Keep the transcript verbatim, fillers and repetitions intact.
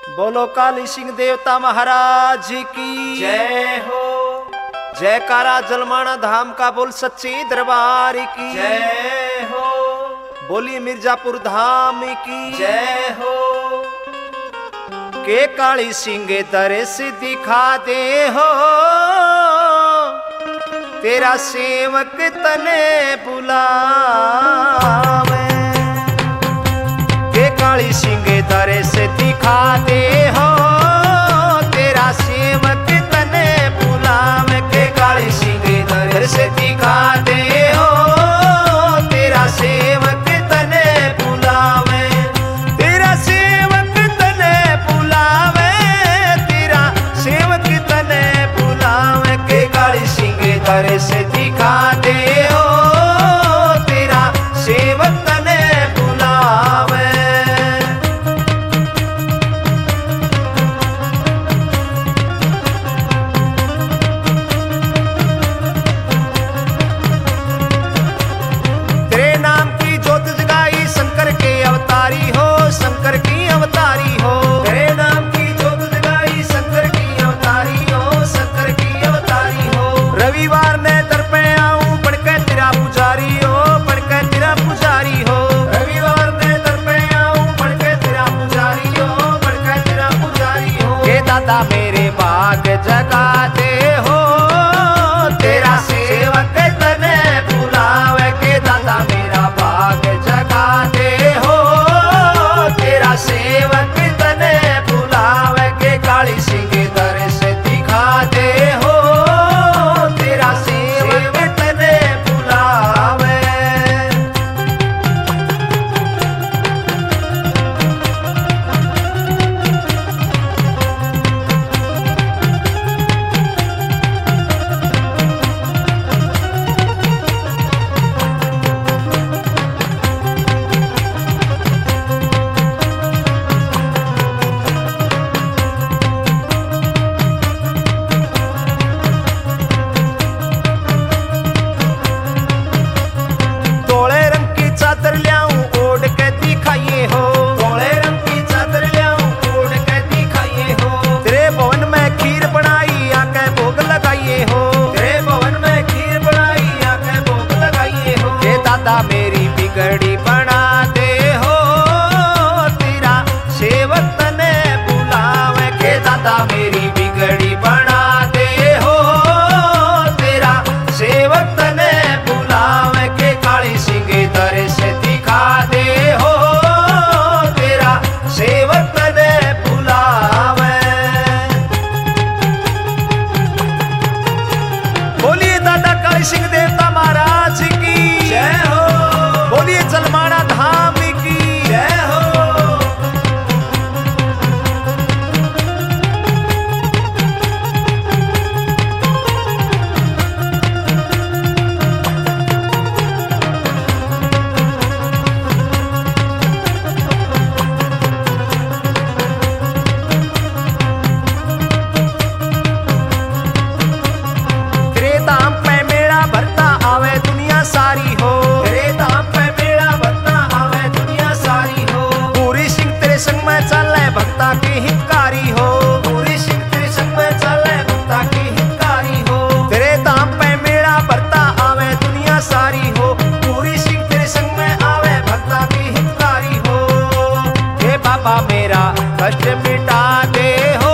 बोलो काली सिंह देवता महाराज की जय हो। जयकारा जलमाना धाम का बोल सच्चे दरबार की जय हो। बोली मिर्जापुर धाम की जय हो। के काली सिंह दरस दिखा दे हो, तेरा सेवक तने बुलावे। के काली सिंह दरस दिखा दे हो, तेरा सेवक तने बुलावे। के काली सिंह दरस दिखा दे हो, तेरा सेवक तने बुलावे। तेरा सेवक तने बुलावे, तेरा सेवक तने बुलावे। के काली सिंह दरस दिखा दे हो, तेरा सेवक तने बुलावे। तेरे नाम की जोत जगाई शंकर के अवतारी हो, शंकर की अवतारी हो। तेरे नाम की जोत जगाई शंकर की अवतारी हो, शंकर की अवतारी हो। रविवार ने दर पे आऊं बनकर तेरा पुजारी हो, बनकर तेरा पुजारी हो। रविवार ने दर पे आऊं बनकर तेरा पुजारी हो, बनकर तेरा पुजारी हो। हे दादा मेरे भाग जगाते हो, तेरा सेवक तने बुलावे। के दादा मेरा भाग जगाते हो, तेरा सेवक तने बुलावे। के काली सिंह दरस दिखा दे हो, तेरा सेवक तने बुलावे। तोले रंग की चादर ल्याऊं ओढ़ के दिखाइए हो, तोले रंग की चादर ल्याऊं ओढ़ के दिखाइए हो। तेरे भवन में खीर बनाई आके भोग लगाइए हो, तेरे भवन में खीर बनाई आके भोग लगाइए हो। हे दादा मेरी बिगड़ी बना दे हो, तेरा सेवक तने बुलावे। के दादा मेरी बिगड़ी बना दे हो, तेरा सेवक तने बुलावे। के काली सिंह दरस दिखा दे हो, तेरा सेवक तने बुलावे। बोलिए दादा काली सिंह देवता महाराज की जय हो। बोलिए जलमाना धाम की जय हो। तेरे धाम पे मेला भरता आवे दुनिया सारी हो, तेरे धाम पे मेला भरता आवे दुनिया सारी हो। पूरी सिंह तेरे संग में चले भक्ता की हितकारी हो, पूरी सिंह तेरे संग में चले भक्ता की हितकारी हो। तेरे धाम पे मेला भरता आवे दुनिया सारी हो, पूरी सिंह तेरे संग में आवे भक्ता की हितकारी हो। हे बाबा मेरा कष्ट मिटा दे हो,